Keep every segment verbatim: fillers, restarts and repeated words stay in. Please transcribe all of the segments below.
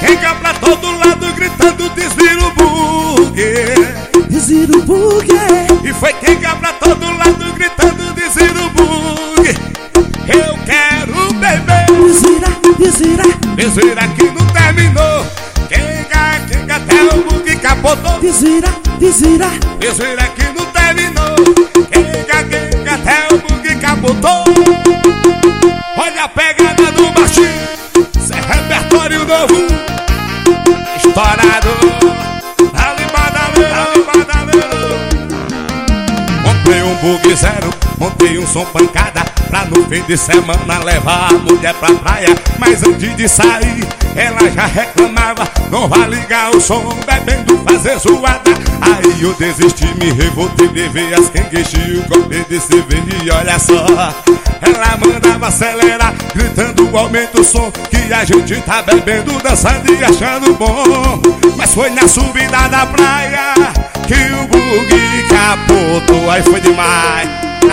quenga pra todo lado gritando desvira o bug. Desvira o bug. E foi quenga pra todo lado gritando desvira o bug. Eu quero beber. Desvira, desvira. Desvira que não terminou. Quenga, quenga até o bug capotou. Desvira, desvira. Desvira que não terminou. Quenga, quenga até o bug capotou. Olha a pegada do baixinho. Isso é repertório novo. Estourado. Ali badaleiro, ali badaleiro. Comprei um bug zero, montei um som pancada, pra no fim de semana levar a mulher pra praia. Mas antes de sair, ela já reclamava: não vai ligar o som, bebendo, fazer zoada. Aí eu desisti, me revoltei, levei as quengues e o copo de cerveja. E olha só, ela mandava acelerar, gritando aumenta o som, que a gente tá bebendo, dançando e achando bom. Mas foi na subida da praia que o bug capotou, aí foi demais.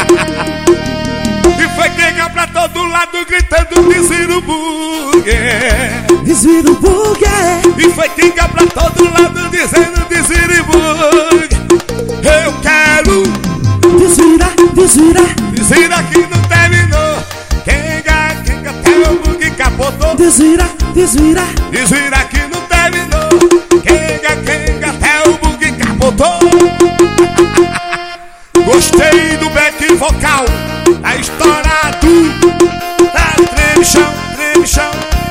E foi quenga pra todo lado gritando desvira o bug. Desvira o bug. E foi quenga pra todo lado dizendo desvira o bug. Eu quero. Desvira, desvira. Desvira que não terminou. Quenga, quenga até o bug capotou. Desvira, desvira. Desvira que não terminou. Quenga, quenga até o bug capotou. Gostei do back vocal, tá estourado, tá treme chão, treme chão.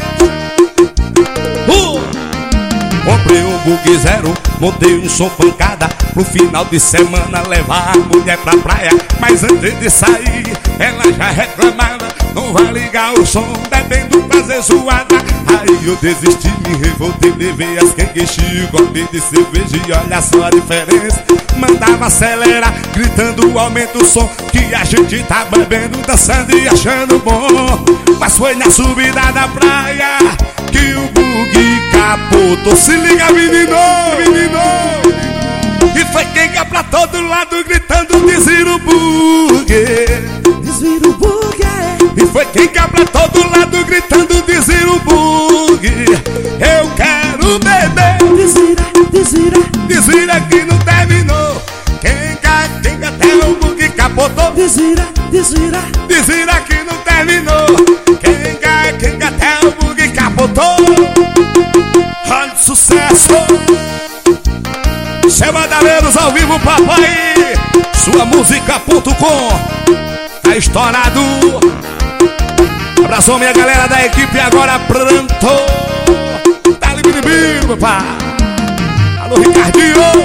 uh! Comprei um bug zero, montei um som pancada, pro final de semana levar a mulher pra praia. Mas antes de sair, ela já reclamava: não vai ligar o som, bebendo, fazer zoada. Aí eu desisti, me revoltei, levei as quengues e o copo de cerveja. E olha só a diferença, mandava acelerar, gritando aumenta o som, que a gente tá bebendo, dançando e achando bom. Mas foi na subida da praia que o bug capotou. Se liga, menino, menino. E foi quenga pra todo lado gritando desvira o bug. Desvira o bug. E foi quenga pra todo lado gritando desvira o bug. Eu quero beber. Desvira, desvira. Desvira que não terminou. Quenga, quenga até o bug capotou. Desvira, desvira. Desvira que não terminou. Quenga, quenga até o bug capotou. Olha o sucesso. Cê Badaleiros ao vivo, papai. Sua música ponto com. Tá estourado. Abraçou minha galera da equipe agora pronto. Tá ali, menino, papai. Alô, Ricardinho.